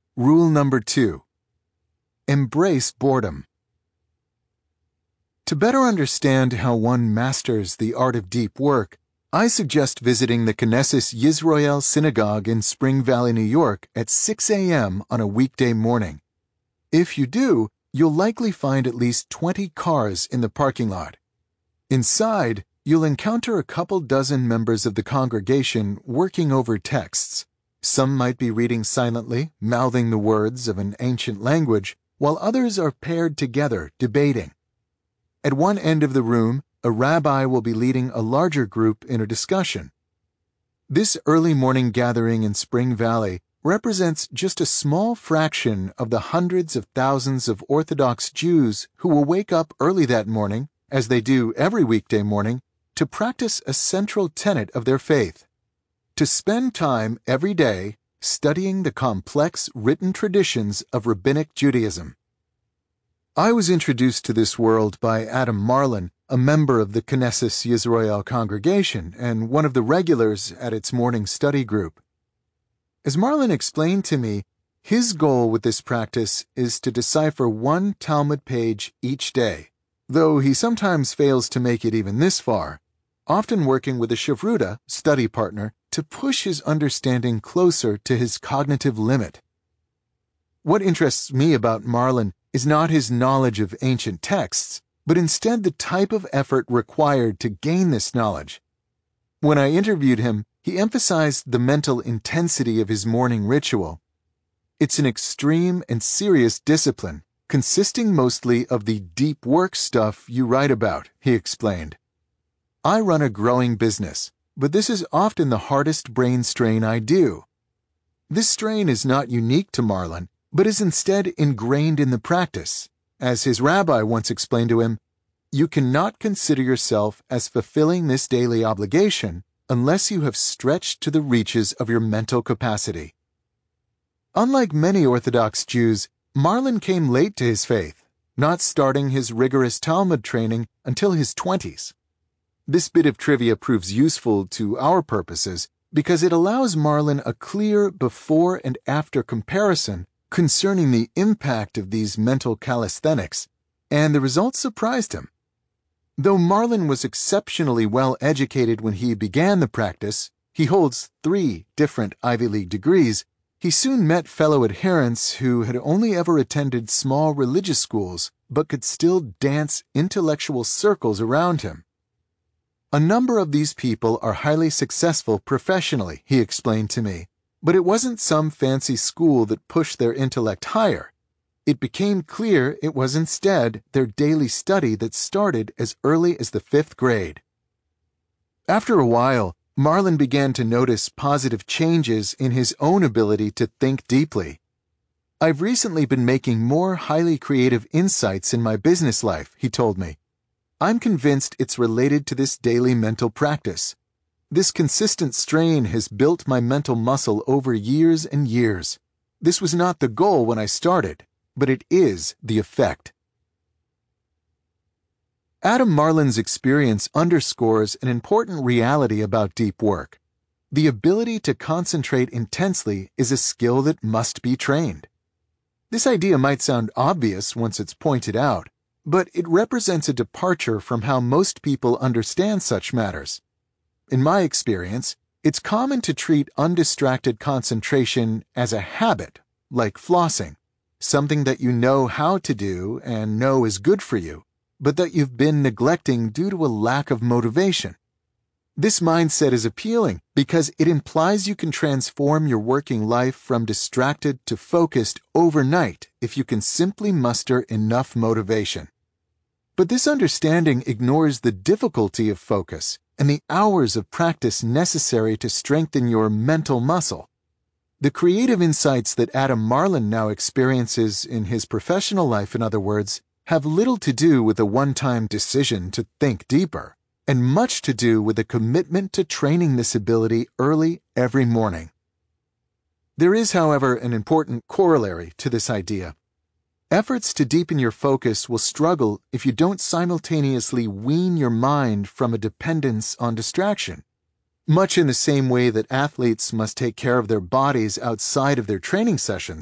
Rule number 2. Embrace boredom. To better understand how one masters the art of deep work, I suggest visiting the Knesset Yisroel Synagogue in Spring Valley, New York at 6 a.m. on a weekday morning. If you do, you'll likely find at least 20 cars in the parking lot. Inside, you'll encounter a couple dozen members of the congregation working over texts. Some might be reading silently, mouthing the words of an ancient language, while others are paired together, debating. At one end of the room, a rabbi will be leading a larger group in a discussion. This early morning gathering in Spring Valley represents just a small fraction of the hundreds of thousands of Orthodox Jews who will wake up early that morning, as they do every weekday morning, to practice a central tenet of their faith: to spend time every day studying the complex written traditions of Rabbinic Judaism. I was introduced to this world by Adam Marlin, a member of the Knesset Yisroel congregation and one of the regulars at its morning study group. As Marlin explained to me, his goal with this practice is to decipher one Talmud page each day, though he sometimes fails to make it even this far, often working with a Shavruta, study partner, to push his understanding closer to his cognitive limit. What interests me about Marlin is not his knowledge of ancient texts, but instead the type of effort required to gain this knowledge. When I interviewed him, he emphasized the mental intensity of his morning ritual. It's an extreme and serious discipline, consisting mostly of the deep work stuff you write about, he explained. I run a growing business, but this is often the hardest brain strain I do. This strain is not unique to Marlin, but is instead ingrained in the practice. As his rabbi once explained to him, "You cannot consider yourself as fulfilling this daily obligation unless you have stretched to the reaches of your mental capacity." Unlike many Orthodox Jews, Marlin came late to his faith, not starting his rigorous Talmud training until his 20s. This bit of trivia proves useful to our purposes because it allows Marlin a clear before and after comparison concerning the impact of these mental calisthenics, and the results surprised him. Though Marlin was exceptionally well educated when he began the practice, he holds 3 different Ivy League degrees, he soon met fellow adherents who had only ever attended small religious schools but could still dance intellectual circles around him. A number of these people are highly successful professionally, he explained to me, but it wasn't some fancy school that pushed their intellect higher. It became clear it was instead their daily study that started as early as the 5th grade. After a while, Marlin began to notice positive changes in his own ability to think deeply. "I've recently been making more highly creative insights in my business life," he told me. "I'm convinced it's related to this daily mental practice. This consistent strain has built my mental muscle over years and years. This was not the goal when I started, but it is the effect." Adam Marlin's experience underscores an important reality about deep work. The ability to concentrate intensely is a skill that must be trained. This idea might sound obvious once it's pointed out, but it represents a departure from how most people understand such matters. In my experience, it's common to treat undistracted concentration as a habit, like flossing, something that you know how to do and know is good for you, but that you've been neglecting due to a lack of motivation. This mindset is appealing because it implies you can transform your working life from distracted to focused overnight if you can simply muster enough motivation. But this understanding ignores the difficulty of focus and the hours of practice necessary to strengthen your mental muscle. The creative insights that Adam Marlin now experiences in his professional life, in other words, have little to do with a one-time decision to think deeper, and much to do with a commitment to training this ability early every morning. There is, however, an important corollary to this idea. Efforts to deepen your focus will struggle if you don't simultaneously wean your mind from a dependence on distraction. Much in the same way that athletes must take care of their bodies outside of their training sessions,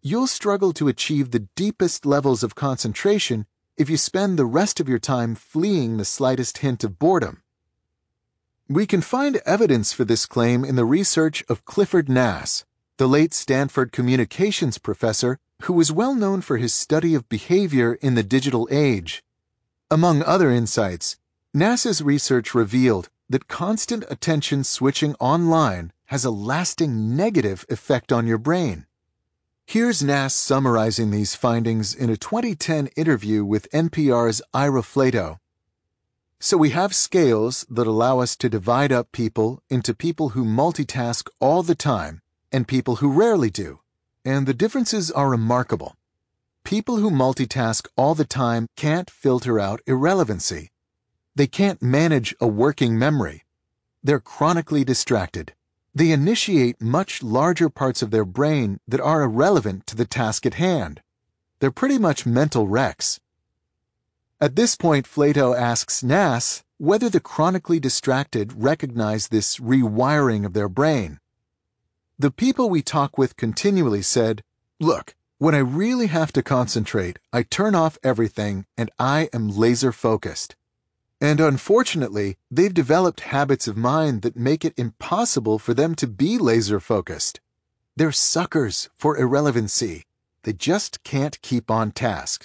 you'll struggle to achieve the deepest levels of concentration if you spend the rest of your time fleeing the slightest hint of boredom. We can find evidence for this claim in the research of Clifford Nass, the late Stanford communications professor who was well known for his study of behavior in the digital age. Among other insights, Nass's research revealed that constant attention switching online has a lasting negative effect on your brain. Here's Nass summarizing these findings in a 2010 interview with NPR's Ira Flatow. So we have scales that allow us to divide up people into people who multitask all the time and people who rarely do, and the differences are remarkable. People who multitask all the time can't filter out irrelevancy. They can't manage a working memory. They're chronically distracted. They initiate much larger parts of their brain that are irrelevant to the task at hand. They're pretty much mental wrecks. At this point, Flatow asks Nass whether the chronically distracted recognize this rewiring of their brain. The people we talk with continually said, "Look, when I really have to concentrate, I turn off everything and I am laser focused." And unfortunately, they've developed habits of mind that make it impossible for them to be laser focused. They're suckers for irrelevancy. They just can't keep on task.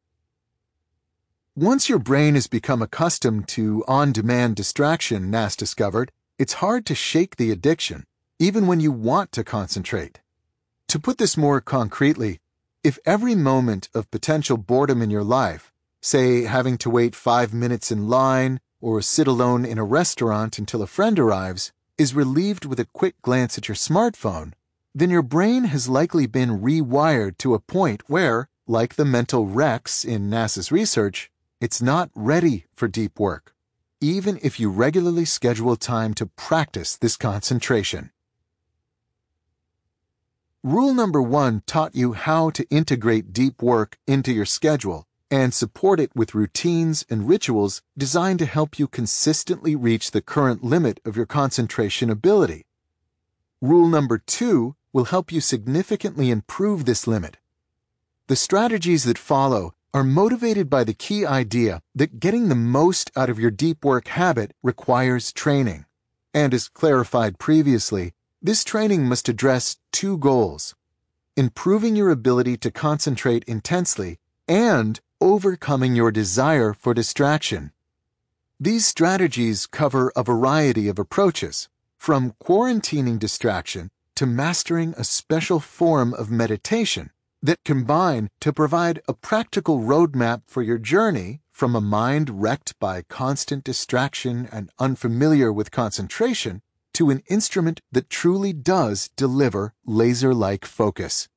Once your brain has become accustomed to on-demand distraction, Nass discovered, it's hard to shake the addiction, even when you want to concentrate. To put this more concretely, if every moment of potential boredom in your life, say having to wait 5 minutes in line or sit alone in a restaurant until a friend arrives, is relieved with a quick glance at your smartphone, then your brain has likely been rewired to a point where, like the mental wrecks in Nass's research, it's not ready for deep work, even if you regularly schedule time to practice this concentration. Rule number 1 taught you how to integrate deep work into your schedule and support it with routines and rituals designed to help you consistently reach the current limit of your concentration ability. Rule number 2 will help you significantly improve this limit. The strategies that follow are motivated by the key idea that getting the most out of your deep work habit requires training. And as clarified previously, this training must address 2 goals: improving your ability to concentrate intensely and overcoming your desire for distraction. These strategies cover a variety of approaches, from quarantining distraction to mastering a special form of meditation that combine to provide a practical roadmap for your journey from a mind wrecked by constant distraction and unfamiliar with concentration to an instrument that truly does deliver laser-like focus.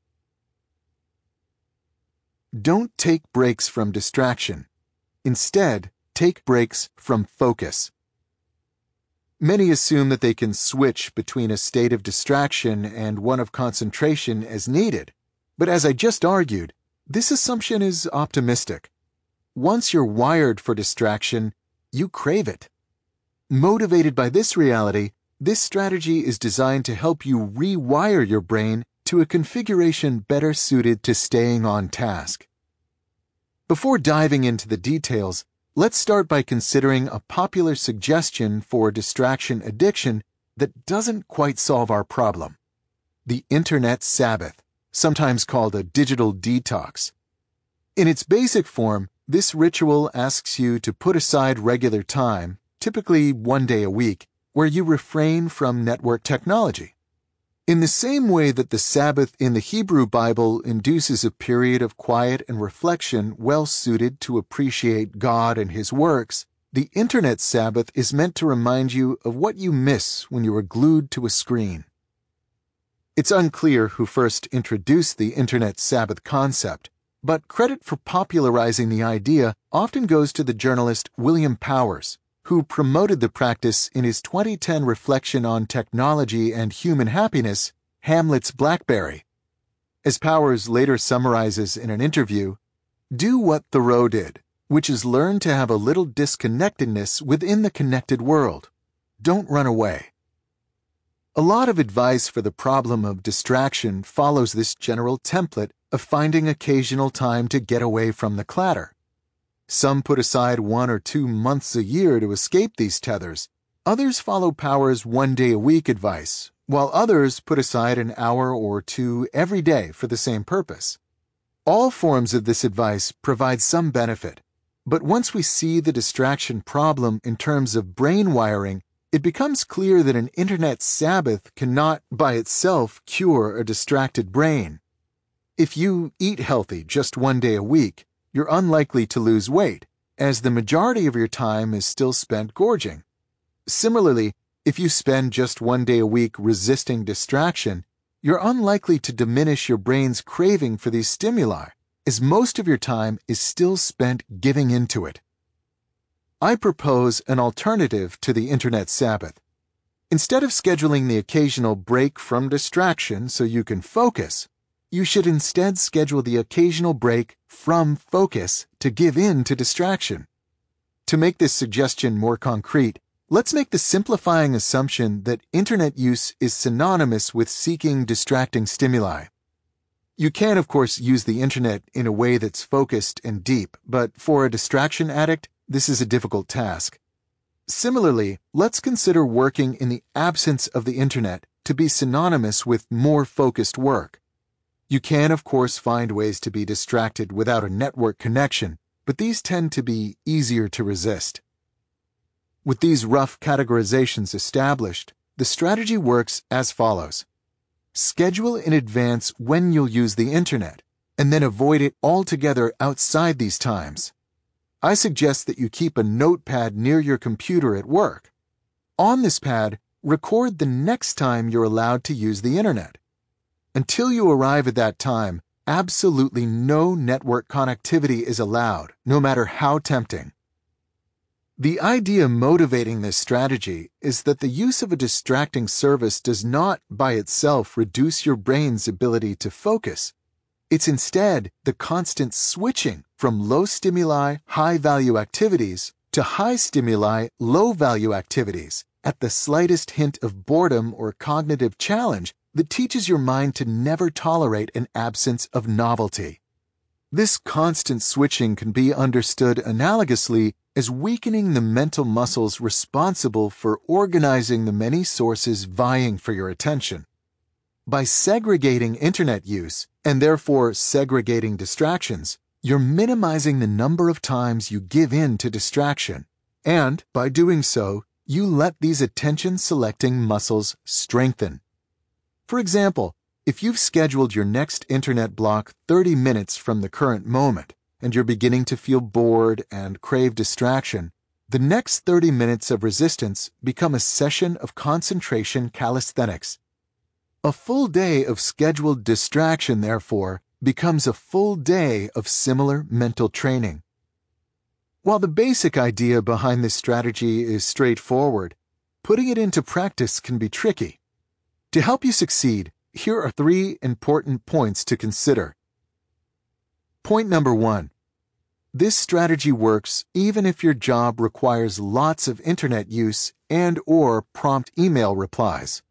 Don't take breaks from distraction. Instead, take breaks from focus. Many assume that they can switch between a state of distraction and one of concentration as needed. But as I just argued, this assumption is optimistic. Once you're wired for distraction, you crave it. Motivated by this reality, this strategy is designed to help you rewire your brain to a configuration better suited to staying on task. Before diving into the details, let's start by considering a popular suggestion for distraction addiction that doesn't quite solve our problem: the Internet Sabbath, sometimes called a digital detox. In its basic form, this ritual asks you to put aside regular time, typically 1 day a week, where you refrain from network technology. In the same way that the Sabbath in the Hebrew Bible induces a period of quiet and reflection well suited to appreciate God and His works, the Internet Sabbath is meant to remind you of what you miss when you are glued to a screen. It's unclear who first introduced the Internet Sabbath concept, but credit for popularizing the idea often goes to the journalist William Powers, who promoted the practice in his 2010 reflection on technology and human happiness, Hamlet's BlackBerry. As Powers later summarizes in an interview, "Do what Thoreau did, which is learn to have a little disconnectedness within the connected world. Don't run away." A lot of advice for the problem of distraction follows this general template of finding occasional time to get away from the clatter. Some put aside 1 or 2 months a year to escape these tethers. Others follow Power's 1-day-a-week advice, while others put aside an hour or 2 every day for the same purpose. All forms of this advice provide some benefit, but once we see the distraction problem in terms of brain wiring, it becomes clear that an internet Sabbath cannot by itself cure a distracted brain. If you eat healthy just 1 day a week, you're unlikely to lose weight, as the majority of your time is still spent gorging. Similarly, if you spend just 1 day a week resisting distraction, you're unlikely to diminish your brain's craving for these stimuli, as most of your time is still spent giving into it. I propose an alternative to the Internet Sabbath. Instead of scheduling the occasional break from distraction so you can focus, you should instead schedule the occasional break from focus to give in to distraction. To make this suggestion more concrete, let's make the simplifying assumption that Internet use is synonymous with seeking distracting stimuli. You can, of course, use the Internet in a way that's focused and deep, but for a distraction addict, this is a difficult task. Similarly, let's consider working in the absence of the Internet to be synonymous with more focused work. You can, of course, find ways to be distracted without a network connection, but these tend to be easier to resist. With these rough categorizations established, the strategy works as follows. Schedule in advance when you'll use the Internet, and then avoid it altogether outside these times. I suggest that you keep a notepad near your computer at work. On this pad, record the next time you're allowed to use the Internet. Until you arrive at that time, absolutely no network connectivity is allowed, no matter how tempting. The idea motivating this strategy is that the use of a distracting service does not, by itself, reduce your brain's ability to focus. It's instead the constant switching from low-stimuli, high-value activities to high-stimuli, low-value activities at the slightest hint of boredom or cognitive challenge that teaches your mind to never tolerate an absence of novelty. This constant switching can be understood analogously as weakening the mental muscles responsible for organizing the many sources vying for your attention. By segregating Internet use, and therefore segregating distractions, you're minimizing the number of times you give in to distraction, and by doing so, you let these attention-selecting muscles strengthen. For example, if you've scheduled your next Internet block 30 minutes from the current moment, and you're beginning to feel bored and crave distraction, the next 30 minutes of resistance become a session of concentration calisthenics. A full day of scheduled distraction, therefore, becomes a full day of similar mental training. While the basic idea behind this strategy is straightforward, putting it into practice can be tricky. To help you succeed, here are 3 important points to consider. Point number 1. This strategy works even if your job requires lots of Internet use and/or prompt email replies.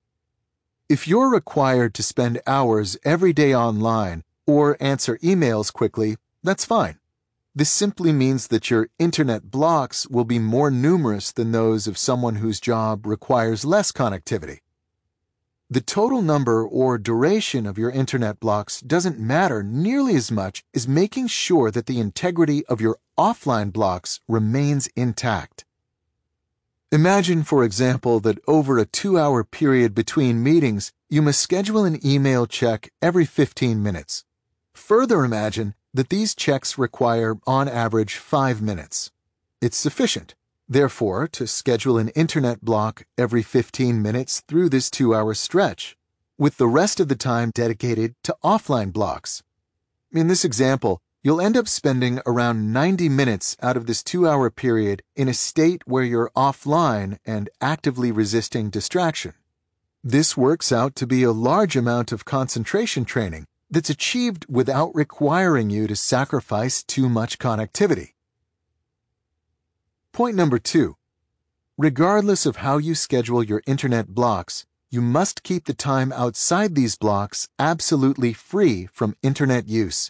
If you're required to spend hours every day online or answer emails quickly, that's fine. This simply means that your Internet blocks will be more numerous than those of someone whose job requires less connectivity. The total number or duration of your Internet blocks doesn't matter nearly as much as making sure that the integrity of your offline blocks remains intact. Imagine, for example, that over a 2-hour period between meetings, you must schedule an email check every 15 minutes. Further imagine that these checks require, on average, 5 minutes. It's sufficient, therefore, to schedule an Internet block every 15 minutes through this 2-hour stretch, with the rest of the time dedicated to offline blocks. In this example, you'll end up spending around 90 minutes out of this 2-hour period in a state where you're offline and actively resisting distraction. This works out to be a large amount of concentration training that's achieved without requiring you to sacrifice too much connectivity. Point number 2. Regardless of how you schedule your Internet blocks, you must keep the time outside these blocks absolutely free from internet use.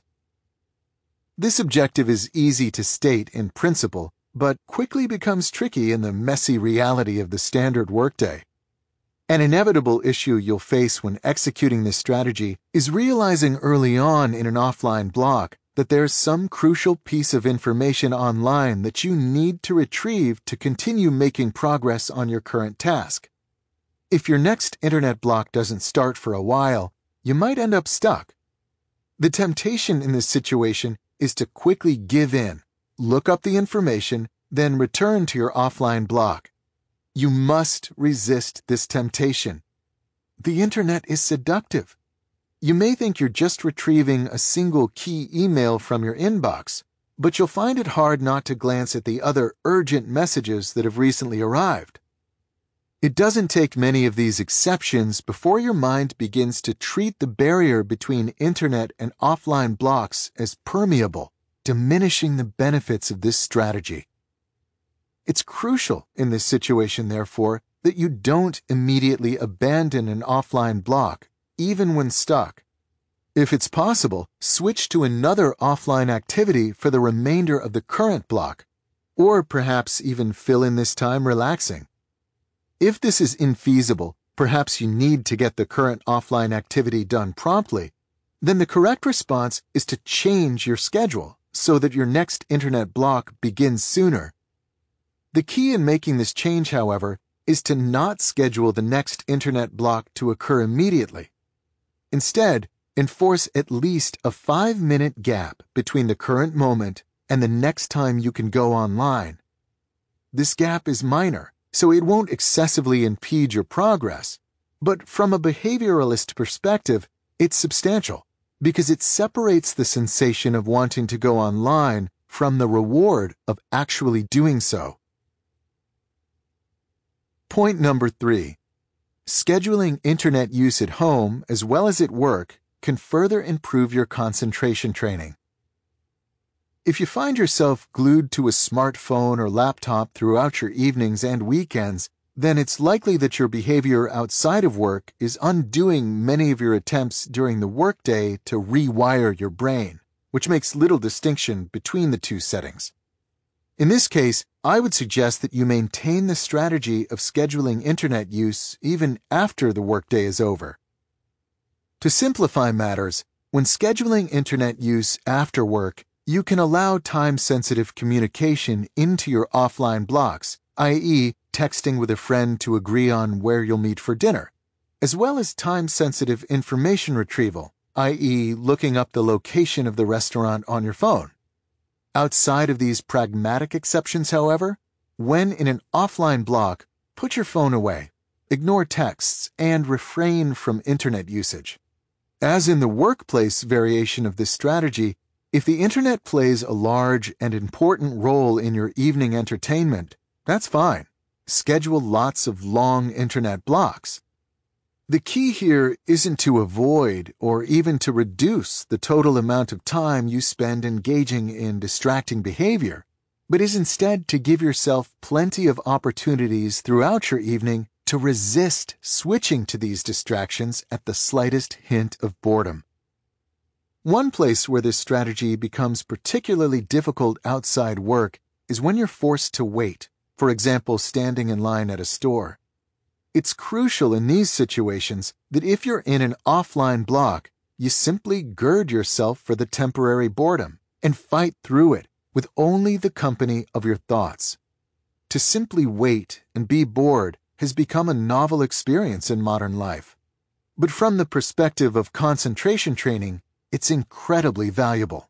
This objective is easy to state in principle, but quickly becomes tricky in the messy reality of the standard workday. An inevitable issue you'll face when executing this strategy is realizing early on in an offline block that there's some crucial piece of information online that you need to retrieve to continue making progress on your current task. If your next internet block doesn't start for a while, you might end up stuck. The temptation in this situation is to quickly give in, look up the information, then return to your offline block. You must resist this temptation. The internet is seductive. You may think you're just retrieving a single key email from your inbox, but you'll find it hard not to glance at the other urgent messages that have recently arrived. It doesn't take many of these exceptions before your mind begins to treat the barrier between internet and offline blocks as permeable, diminishing the benefits of this strategy. It's crucial in this situation, therefore, that you don't immediately abandon an offline block, even when stuck. If it's possible, switch to another offline activity for the remainder of the current block, or perhaps even fill in this time relaxing. If this is infeasible, perhaps you need to get the current offline activity done promptly, then the correct response is to change your schedule so that your next internet block begins sooner. The key in making this change, however, is to not schedule the next internet block to occur immediately. Instead, enforce at least a 5-minute gap between the current moment and the next time you can go online. This gap is minor, so it won't excessively impede your progress, but from a behavioralist perspective, it's substantial because it separates the sensation of wanting to go online from the reward of actually doing so. Point number 3. Scheduling internet use at home as well as at work can further improve your concentration training. If you find yourself glued to a smartphone or laptop throughout your evenings and weekends, then it's likely that your behavior outside of work is undoing many of your attempts during the workday to rewire your brain, which makes little distinction between the two settings. In this case, I would suggest that you maintain the strategy of scheduling internet use even after the workday is over. To simplify matters, when scheduling internet use after work, you can allow time-sensitive communication into your offline blocks, i.e., texting with a friend to agree on where you'll meet for dinner, as well as time-sensitive information retrieval, i.e., looking up the location of the restaurant on your phone. Outside of these pragmatic exceptions, however, when in an offline block, put your phone away, ignore texts, and refrain from internet usage. As in the workplace variation of this strategy, if the internet plays a large and important role in your evening entertainment, that's fine. Schedule lots of long internet blocks. The key here isn't to avoid or even to reduce the total amount of time you spend engaging in distracting behavior, but is instead to give yourself plenty of opportunities throughout your evening to resist switching to these distractions at the slightest hint of boredom. One place where this strategy becomes particularly difficult outside work is when you're forced to wait, for example, standing in line at a store. It's crucial in these situations that if you're in an offline block, you simply gird yourself for the temporary boredom and fight through it with only the company of your thoughts. To simply wait and be bored has become a novel experience in modern life. But from the perspective of concentration training, it's incredibly valuable.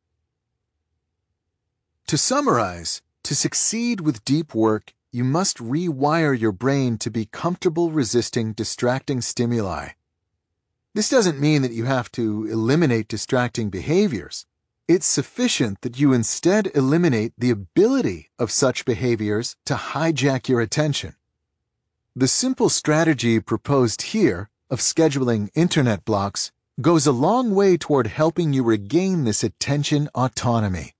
To summarize, to succeed with deep work, you must rewire your brain to be comfortable resisting distracting stimuli. This doesn't mean that you have to eliminate distracting behaviors. It's sufficient that you instead eliminate the ability of such behaviors to hijack your attention. The simple strategy proposed here of scheduling internet blocks goes a long way toward helping you regain this attention autonomy.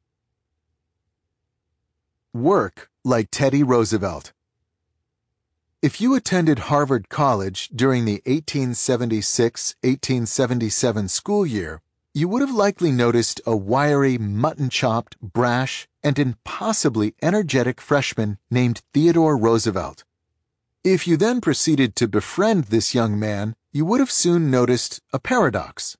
Work like Teddy Roosevelt. If you attended Harvard College during the 1876-1877 school year, you would have likely noticed a wiry, mutton-chopped, brash, and impossibly energetic freshman named Theodore Roosevelt. If you then proceeded to befriend this young man, you would have soon noticed a paradox.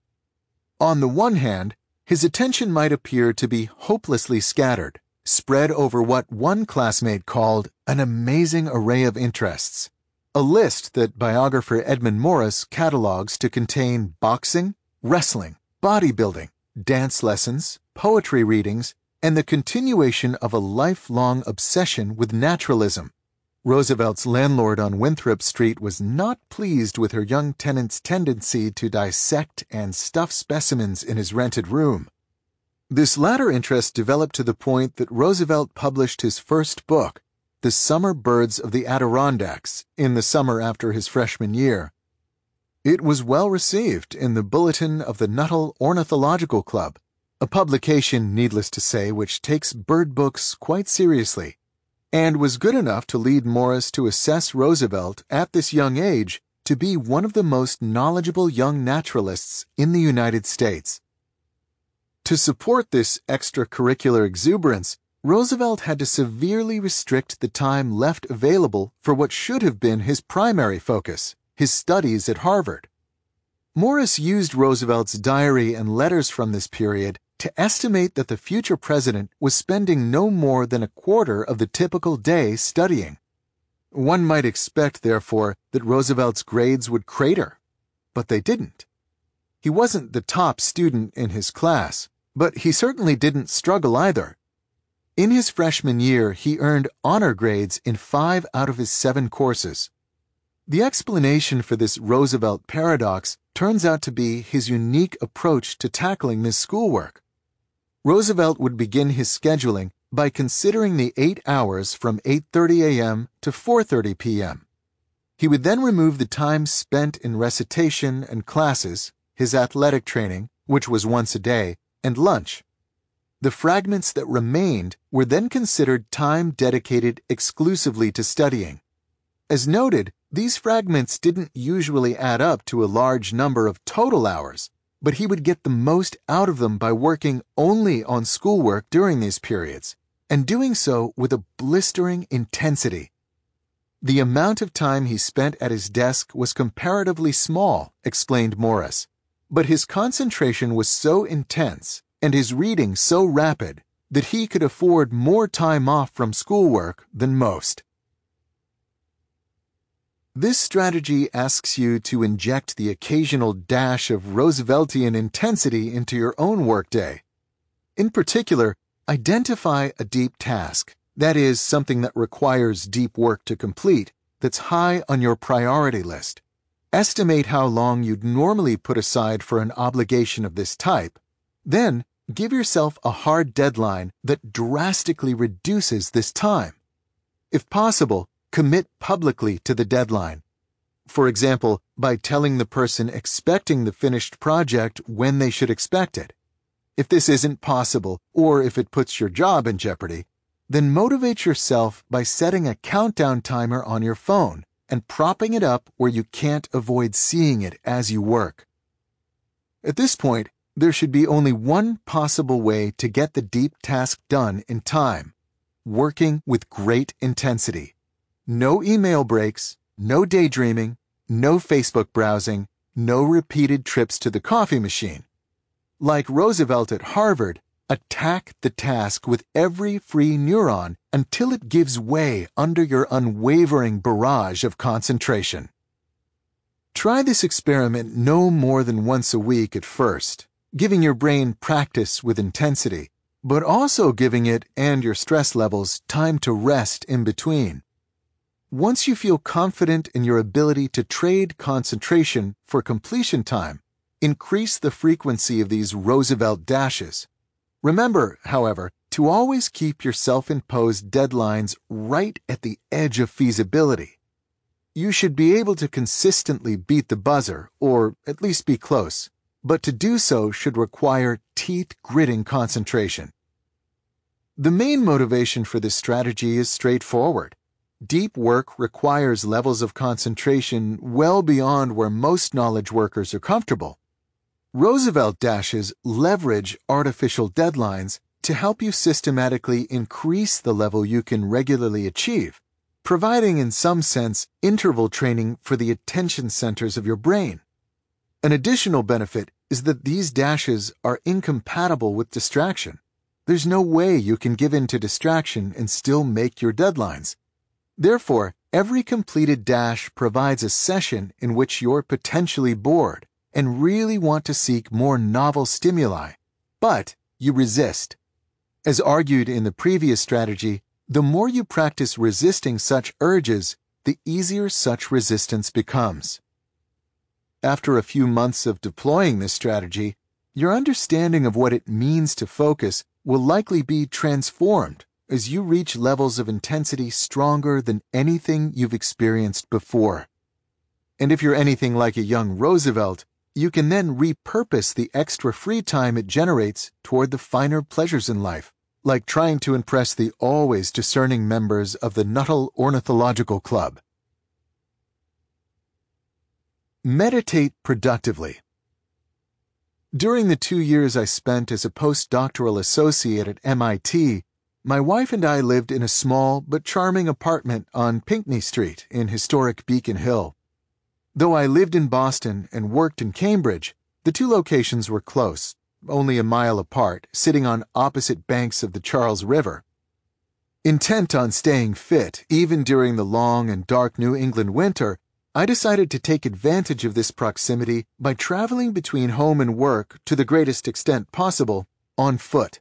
On the one hand, his attention might appear to be hopelessly scattered, spread over what one classmate called an amazing array of interests, a list that biographer Edmund Morris catalogs to contain boxing, wrestling, bodybuilding, dance lessons, poetry readings, and the continuation of a lifelong obsession with naturalism. Roosevelt's landlord on Winthrop Street was not pleased with her young tenant's tendency to dissect and stuff specimens in his rented room. This latter interest developed to the point that Roosevelt published his first book, The Summer Birds of the Adirondacks, in the summer after his freshman year. It was well received in the Bulletin of the Nuttall Ornithological Club, a publication, needless to say, which takes bird books quite seriously, and was good enough to lead Morris to assess Roosevelt at this young age to be one of the most knowledgeable young naturalists in the United States. To support this extracurricular exuberance, Roosevelt had to severely restrict the time left available for what should have been his primary focus, his studies at Harvard. Morris used Roosevelt's diary and letters from this period to estimate that the future president was spending no more than a quarter of the typical day studying. One might expect, therefore, that Roosevelt's grades would crater, but they didn't. He wasn't the top student in his class, but he certainly didn't struggle either. In his freshman year, he earned honor grades in 5 out of his 7 courses. The explanation for this Roosevelt paradox turns out to be his unique approach to tackling this schoolwork. Roosevelt would begin his scheduling by considering the 8 hours from 8:30 a.m. to 4:30 p.m. He would then remove the time spent in recitation and classes, his athletic training, which was once a day, and lunch. The fragments that remained were then considered time dedicated exclusively to studying. As noted, these fragments didn't usually add up to a large number of total hours, but he would get the most out of them by working only on schoolwork during these periods, and doing so with a blistering intensity. The amount of time he spent at his desk was comparatively small, explained Morris, but his concentration was so intense and his reading so rapid that he could afford more time off from schoolwork than most. This strategy asks you to inject the occasional dash of Rooseveltian intensity into your own workday. In particular, identify a deep task, that is, something that requires deep work to complete, that's high on your priority list. Estimate how long you'd normally put aside for an obligation of this type. Then, give yourself a hard deadline that drastically reduces this time. If possible, commit publicly to the deadline. For example, by telling the person expecting the finished project when they should expect it. If this isn't possible, or if it puts your job in jeopardy, then motivate yourself by setting a countdown timer on your phone and propping it up where you can't avoid seeing it as you work. At this point, there should be only one possible way to get the deep task done in time: working with great intensity. No email breaks, no daydreaming, no Facebook browsing, no repeated trips to the coffee machine. Like Roosevelt at Harvard, attack the task with every free neuron until it gives way under your unwavering barrage of concentration. Try this experiment no more than once a week at first, giving your brain practice with intensity, but also giving it and your stress levels time to rest in between. Once you feel confident in your ability to trade concentration for completion time, increase the frequency of these Roosevelt dashes. Remember, however, to always keep your self-imposed deadlines right at the edge of feasibility. You should be able to consistently beat the buzzer, or at least be close, but to do so should require teeth-gritting concentration. The main motivation for this strategy is straightforward. Deep work requires levels of concentration well beyond where most knowledge workers are comfortable. Roosevelt dashes leverage artificial deadlines to help you systematically increase the level you can regularly achieve, providing in some sense interval training for the attention centers of your brain. An additional benefit is that these dashes are incompatible with distraction. There's no way you can give in to distraction and still make your deadlines. Therefore, every completed dash provides a session in which you're potentially bored and really want to seek more novel stimuli, but you resist. As argued in the previous strategy, the more you practice resisting such urges, the easier such resistance becomes. After a few months of deploying this strategy, your understanding of what it means to focus will likely be transformed as you reach levels of intensity stronger than anything you've experienced before. And if you're anything like a young Roosevelt, you can then repurpose the extra free time it generates toward the finer pleasures in life, like trying to impress the always discerning members of the Nuttall Ornithological Club. Meditate productively. During the 2 years I spent as a postdoctoral associate at MIT, my wife and I lived in a small but charming apartment on Pinckney Street in historic Beacon Hill. Though I lived in Boston and worked in Cambridge, the two locations were close, only a mile apart, sitting on opposite banks of the Charles River. Intent on staying fit, even during the long and dark New England winter, I decided to take advantage of this proximity by traveling between home and work to the greatest extent possible on foot.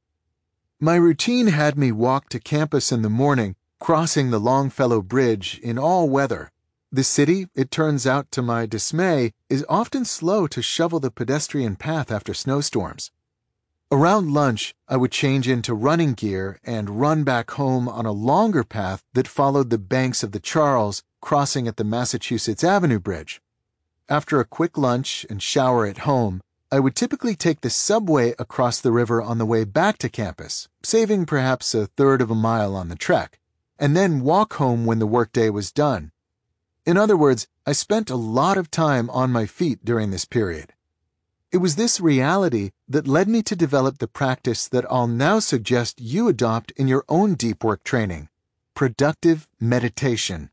My routine had me walk to campus in the morning, crossing the Longfellow Bridge in all weather. The city, it turns out to my dismay, is often slow to shovel the pedestrian path after snowstorms. Around lunch, I would change into running gear and run back home on a longer path that followed the banks of the Charles, crossing at the Massachusetts Avenue Bridge. After a quick lunch and shower at home, I would typically take the subway across the river on the way back to campus, saving perhaps a third of a mile on the trek, and then walk home when the workday was done. In other words, I spent a lot of time on my feet during this period. It was this reality that led me to develop the practice that I'll now suggest you adopt in your own deep work training: productive meditation.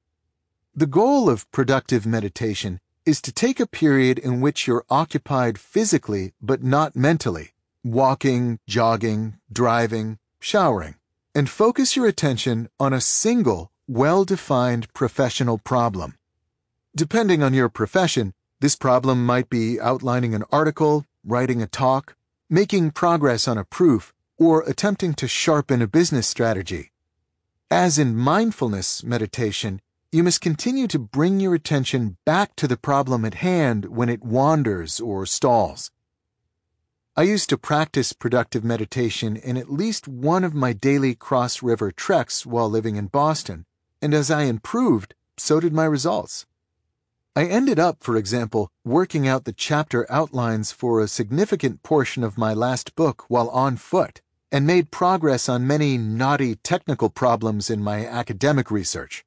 The goal of productive meditation is to take a period in which you're occupied physically but not mentally, walking, jogging, driving, showering, and focus your attention on a single, well-defined professional problem. Depending on your profession, this problem might be outlining an article, writing a talk, making progress on a proof, or attempting to sharpen a business strategy. As in mindfulness meditation, you must continue to bring your attention back to the problem at hand when it wanders or stalls. I used to practice productive meditation in at least one of my daily cross-river treks while living in Boston, and as I improved, so did my results. I ended up, for example, working out the chapter outlines for a significant portion of my last book while on foot, and made progress on many knotty technical problems in my academic research.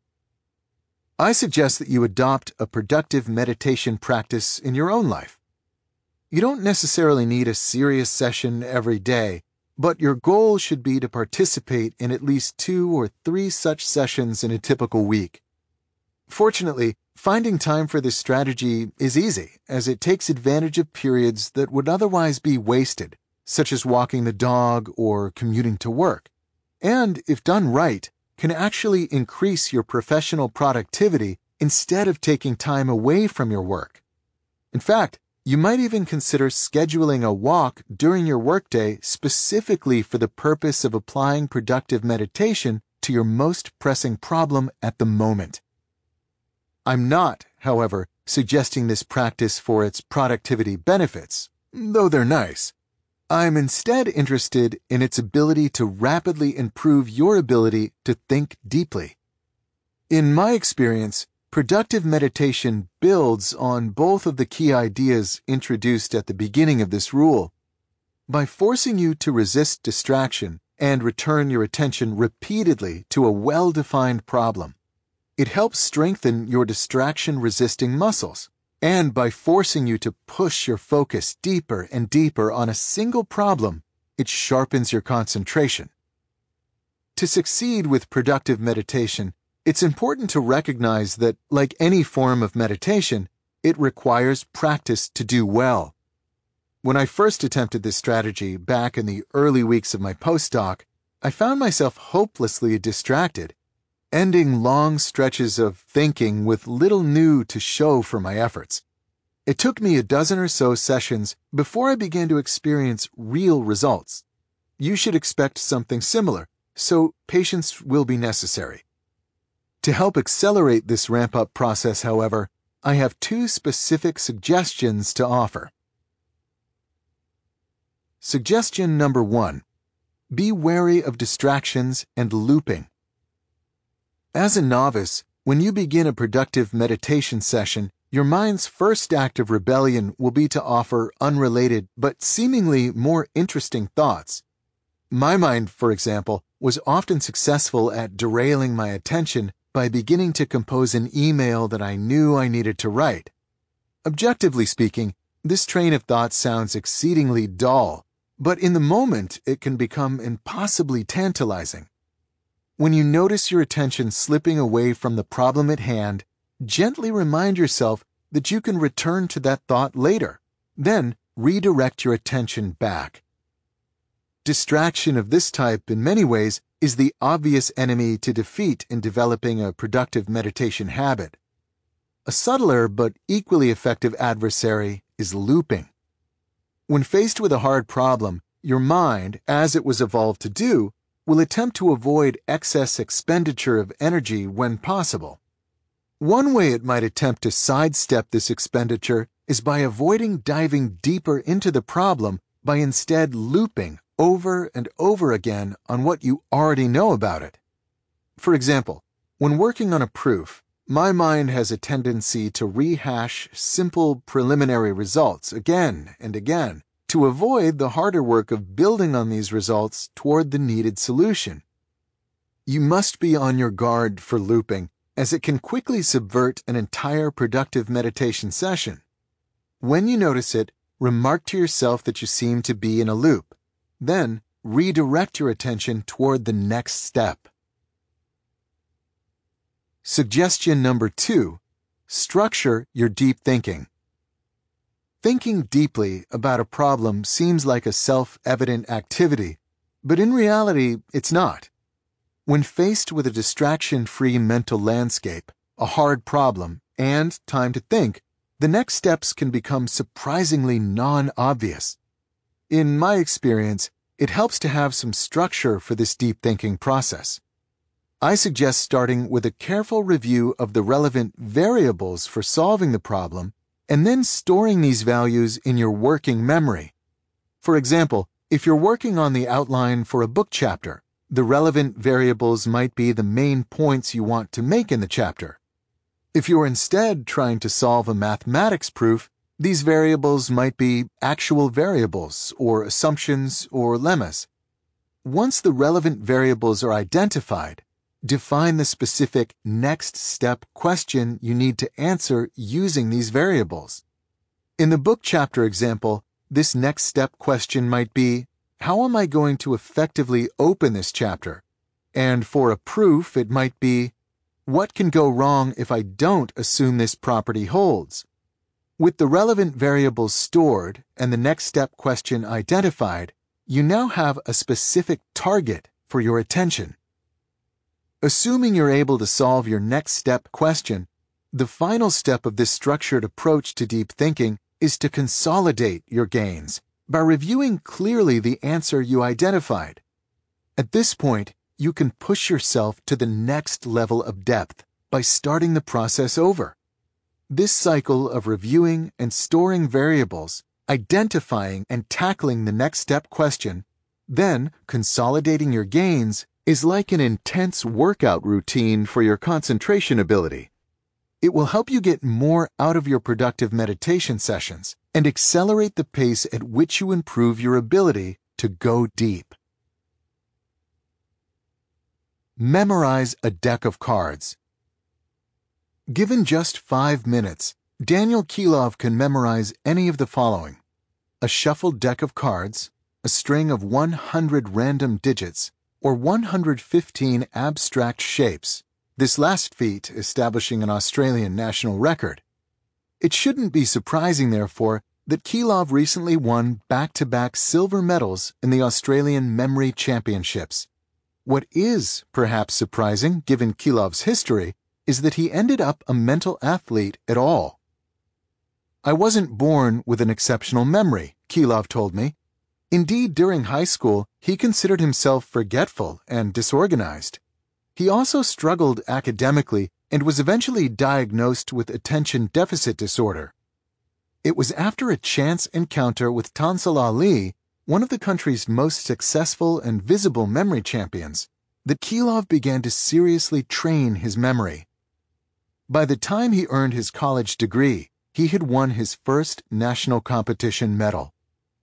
I suggest that you adopt a productive meditation practice in your own life. You don't necessarily need a serious session every day, but your goal should be to participate in at least 2 or 3 such sessions in a typical week. Fortunately, finding time for this strategy is easy, as it takes advantage of periods that would otherwise be wasted, such as walking the dog or commuting to work, and, if done right, can actually increase your professional productivity instead of taking time away from your work. In fact, you might even consider scheduling a walk during your workday specifically for the purpose of applying productive meditation to your most pressing problem at the moment. I'm not, however, suggesting this practice for its productivity benefits, though they're nice. I'm instead interested in its ability to rapidly improve your ability to think deeply. In my experience, productive meditation builds on both of the key ideas introduced at the beginning of this rule. By forcing you to resist distraction and return your attention repeatedly to a well-defined problem. It helps strengthen your distraction-resisting muscles, and by forcing you to push your focus deeper and deeper on a single problem, it sharpens your concentration. To succeed with productive meditation, it's important to recognize that, like any form of meditation, it requires practice to do well. When I first attempted this strategy back in the early weeks of my postdoc, I found myself hopelessly distracted, ending long stretches of thinking with little new to show for my efforts. It took me a dozen or so sessions before I began to experience real results. You should expect something similar, so patience will be necessary. To help accelerate this ramp-up process, however, I have two specific suggestions to offer. Suggestion number 1. Be wary of distractions and looping. As a novice, when you begin a productive meditation session, your mind's first act of rebellion will be to offer unrelated but seemingly more interesting thoughts. My mind, for example, was often successful at derailing my attention by beginning to compose an email that I knew I needed to write. Objectively speaking, this train of thought sounds exceedingly dull, but in the moment it can become impossibly tantalizing. When you notice your attention slipping away from the problem at hand, gently remind yourself that you can return to that thought later, then redirect your attention back. Distraction of this type, in many ways, is the obvious enemy to defeat in developing a productive meditation habit. A subtler but equally effective adversary is looping. When faced with a hard problem, your mind, as it was evolved to do, will attempt to avoid excess expenditure of energy when possible. One way it might attempt to sidestep this expenditure is by avoiding diving deeper into the problem by instead looping over and over again on what you already know about it. For example, when working on a proof, my mind has a tendency to rehash simple preliminary results again and again to avoid the harder work of building on these results toward the needed solution. You must be on your guard for looping, as it can quickly subvert an entire productive meditation session. When you notice it, remark to yourself that you seem to be in a loop. Then, redirect your attention toward the next step. Suggestion number 2. Structure your deep thinking. Thinking deeply about a problem seems like a self-evident activity, but in reality, it's not. When faced with a distraction-free mental landscape, a hard problem, and time to think, the next steps can become surprisingly non-obvious. In my experience, it helps to have some structure for this deep thinking process. I suggest starting with a careful review of the relevant variables for solving the problem, and then storing these values in your working memory. For example, if you're working on the outline for a book chapter, the relevant variables might be the main points you want to make in the chapter. If you're instead trying to solve a mathematics proof, these variables might be actual variables, or assumptions, or lemmas. Once the relevant variables are identified, define the specific next step question you need to answer using these variables. In the book chapter example, this next step question might be, how am I going to effectively open this chapter? And for a proof, it might be, what can go wrong if I don't assume this property holds? With the relevant variables stored and the next step question identified, you now have a specific target for your attention. Assuming you're able to solve your next step question, the final step of this structured approach to deep thinking is to consolidate your gains by reviewing clearly the answer you identified. At this point, you can push yourself to the next level of depth by starting the process over. This cycle of reviewing and storing variables, identifying and tackling the next step question, then consolidating your gains is like an intense workout routine for your concentration ability. It will help you get more out of your productive meditation sessions and accelerate the pace at which you improve your ability to go deep. Memorize a deck of cards. Given just 5 minutes, Daniel Kilov can memorize any of the following: a shuffled deck of cards, a string of 100 random digits, or 115 abstract shapes, this last feat establishing an Australian national record. It shouldn't be surprising, therefore, that Kilov recently won back-to-back silver medals in the Australian Memory Championships. What is perhaps surprising, given Kilov's history, is that he ended up a mental athlete at all. "I wasn't born with an exceptional memory," Kilov told me. Indeed, during high school, he considered himself forgetful and disorganized. He also struggled academically and was eventually diagnosed with attention deficit disorder. It was after a chance encounter with Tansal Ali, one of the country's most successful and visible memory champions, that Kilov began to seriously train his memory. By the time he earned his college degree, he had won his first national competition medal.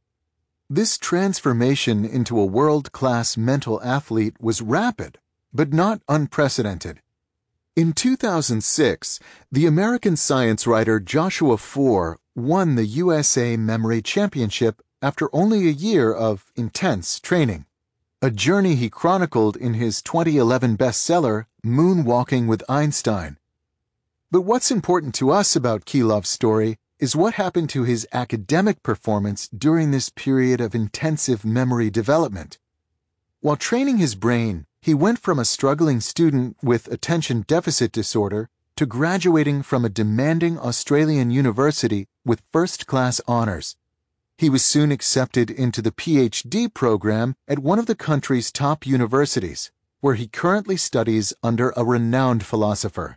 This transformation into a world-class mental athlete was rapid, but not unprecedented. In 2006, the American science writer Joshua Foer won the USA Memory Championship after only a year of intense training, a journey he chronicled in his 2011 bestseller, Moonwalking with Einstein. But what's important to us about Kilov's story is what happened to his academic performance during this period of intensive memory development. While training his brain, he went from a struggling student with attention deficit disorder to graduating from a demanding Australian university with first-class honors. He was soon accepted into the PhD program at one of the country's top universities, where he currently studies under a renowned philosopher.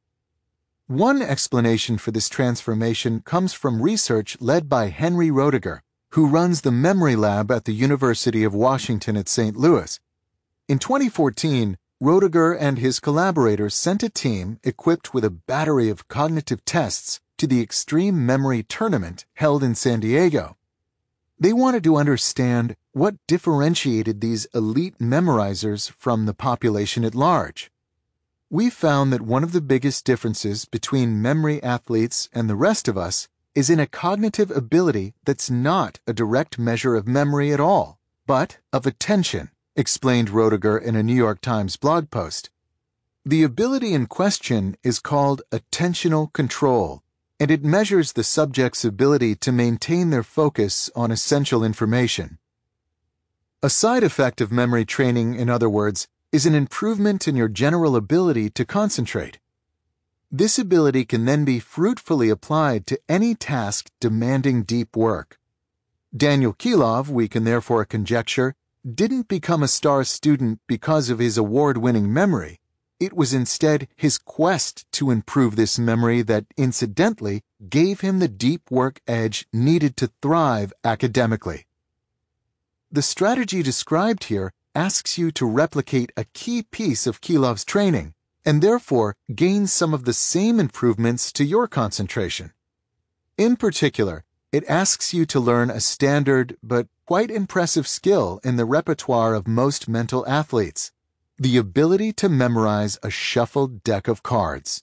One explanation for this transformation comes from research led by Henry Roediger, who runs the Memory Lab at the University of Washington at St. Louis. In 2014, Roediger and his collaborators sent a team equipped with a battery of cognitive tests to the Extreme Memory Tournament held in San Diego. They wanted to understand what differentiated these elite memorizers from the population at large. We found that one of the biggest differences between memory athletes and the rest of us is in a cognitive ability that's not a direct measure of memory at all, but of attention, explained Roediger in a New York Times blog post. The ability in question is called attentional control, and it measures the subject's ability to maintain their focus on essential information. A side effect of memory training, in other words, is an improvement in your general ability to concentrate. This ability can then be fruitfully applied to any task demanding deep work. Daniel Kilov, we can therefore conjecture, didn't become a star student because of his award-winning memory. It was instead his quest to improve this memory that, incidentally, gave him the deep work edge needed to thrive academically. The strategy described here asks you to replicate a key piece of Kilov's training, and therefore gain some of the same improvements to your concentration. In particular, it asks you to learn a standard but quite impressive skill in the repertoire of most mental athletes: the ability to memorize a shuffled deck of cards.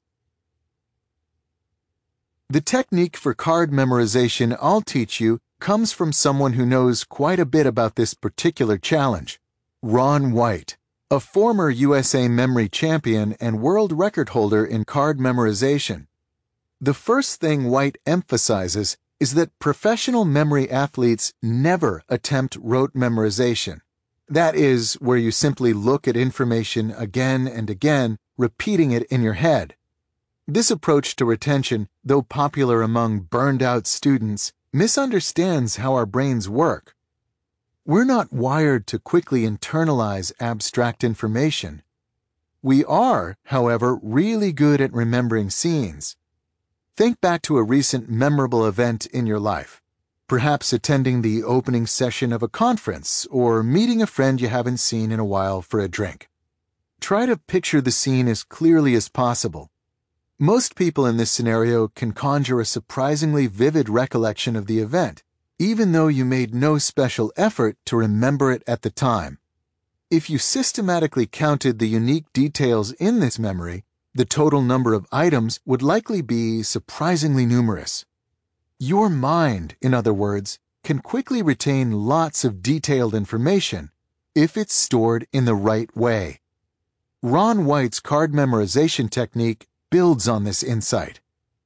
The technique for card memorization I'll teach you comes from someone who knows quite a bit about this particular challenge: Ron White, a former USA Memory Champion and world record holder in card memorization. The first thing White emphasizes is that professional memory athletes never attempt rote memorization. That is, where you simply look at information again and again, repeating it in your head. This approach to retention, though popular among burned-out students, misunderstands how our brains work. We're not wired to quickly internalize abstract information. We are, however, really good at remembering scenes. Think back to a recent memorable event in your life, perhaps attending the opening session of a conference or meeting a friend you haven't seen in a while for a drink. Try to picture the scene as clearly as possible. Most people in this scenario can conjure a surprisingly vivid recollection of the event, even though you made no special effort to remember it at the time. If you systematically counted the unique details in this memory, the total number of items would likely be surprisingly numerous. Your mind, in other words, can quickly retain lots of detailed information if it's stored in the right way. Ron White's card memorization technique builds on this insight.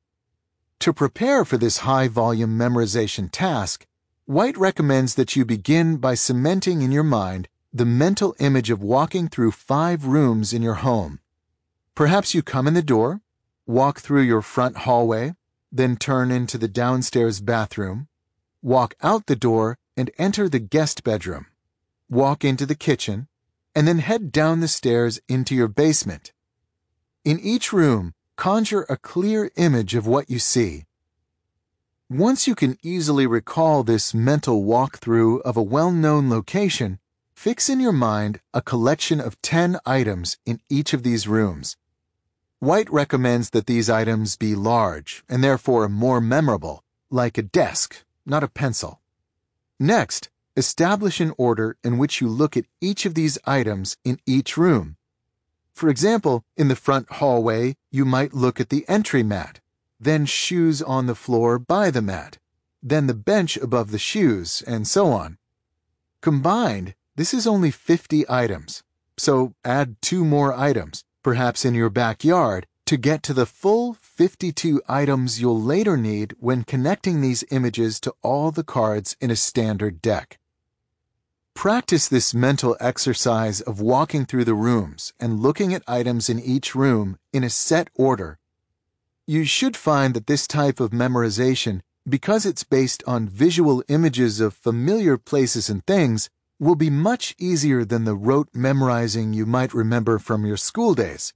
To prepare for this high-volume memorization task, White recommends that you begin by cementing in your mind the mental image of walking through 5 rooms in your home. Perhaps you come in the door, walk through your front hallway, then turn into the downstairs bathroom, walk out the door and enter the guest bedroom, walk into the kitchen, and then head down the stairs into your basement. In each room, conjure a clear image of what you see. Once you can easily recall this mental walkthrough of a well-known location, fix in your mind a collection of 10 items in each of these rooms. White recommends that these items be large and therefore more memorable, like a desk, not a pencil. Next, establish an order in which you look at each of these items in each room. For example, in the front hallway, you might look at the entry mat, then shoes on the floor by the mat, then the bench above the shoes, and so on. Combined, this is only 50 items, so add 2 more items, perhaps in your backyard, to get to the full 52 items you'll later need when connecting these images to all the cards in a standard deck. Practice this mental exercise of walking through the rooms and looking at items in each room in a set order. You should find that this type of memorization, because it's based on visual images of familiar places and things, will be much easier than the rote memorizing you might remember from your school days.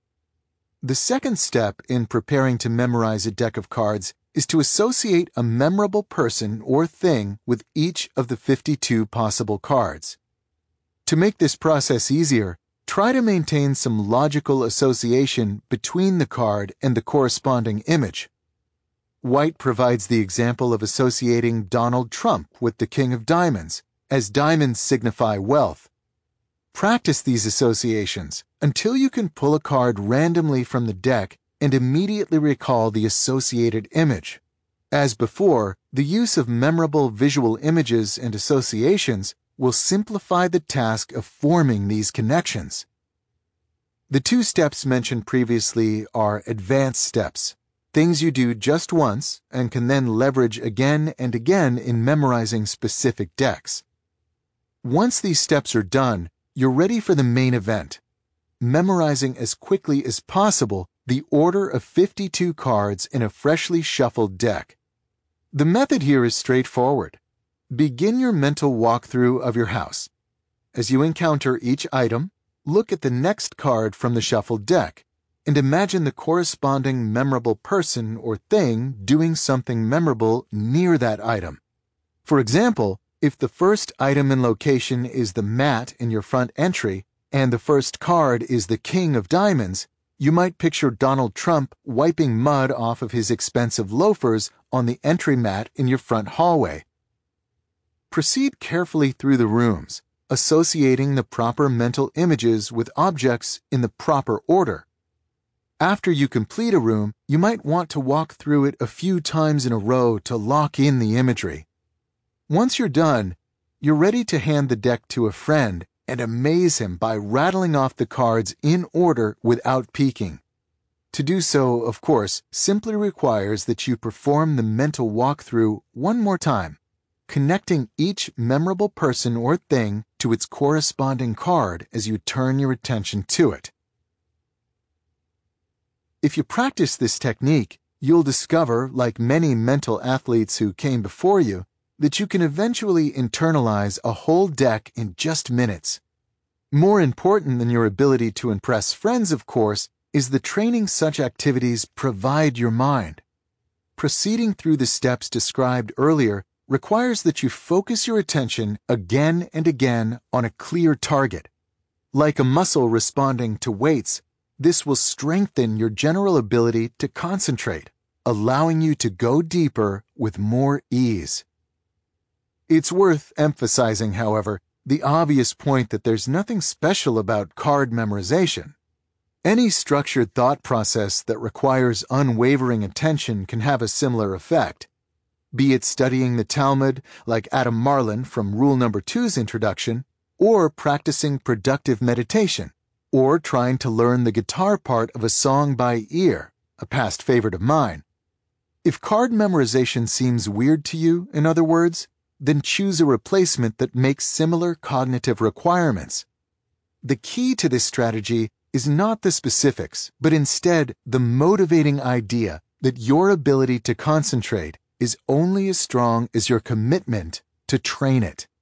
The second step in preparing to memorize a deck of cards is to associate a memorable person or thing with each of the 52 possible cards. To make this process easier, try to maintain some logical association between the card and the corresponding image. White provides the example of associating Donald Trump with the King of Diamonds, as diamonds signify wealth. Practice these associations until you can pull a card randomly from the deck and immediately recall the associated image. As before, the use of memorable visual images and associations will simplify the task of forming these connections. The 2 steps mentioned previously are advanced steps, things you do just once and can then leverage again and again in memorizing specific decks. Once these steps are done, you're ready for the main event, memorizing as quickly as possible the order of 52 cards in a freshly shuffled deck. The method here is straightforward. Begin your mental walkthrough of your house. As you encounter each item, look at the next card from the shuffled deck and imagine the corresponding memorable person or thing doing something memorable near that item. For example, if the first item in location is the mat in your front entry and the first card is the King of Diamonds, you might picture Donald Trump wiping mud off of his expensive loafers on the entry mat in your front hallway. Proceed carefully through the rooms, associating the proper mental images with objects in the proper order. After you complete a room, you might want to walk through it a few times in a row to lock in the imagery. Once you're done, you're ready to hand the deck to a friend and amaze him by rattling off the cards in order without peeking. To do so, of course, simply requires that you perform the mental walkthrough one more time, connecting each memorable person or thing to its corresponding card as you turn your attention to it. If you practice this technique, you'll discover, like many mental athletes who came before you, that you can eventually internalize a whole deck in just minutes. More important than your ability to impress friends, of course, is the training such activities provide your mind. Proceeding through the steps described earlier requires that you focus your attention again and again on a clear target. Like a muscle responding to weights, this will strengthen your general ability to concentrate, allowing you to go deeper with more ease. It's worth emphasizing, however, the obvious point that there's nothing special about card memorization. Any structured thought process that requires unwavering attention can have a similar effect. Be it studying the Talmud, like Adam Marlin from Rule Number 2's introduction, or practicing productive meditation, or trying to learn the guitar part of a song by ear, a past favorite of mine. If card memorization seems weird to you, in other words, then choose a replacement that makes similar cognitive requirements. The key to this strategy is not the specifics, but instead the motivating idea that your ability to concentrate is only as strong as your commitment to train it.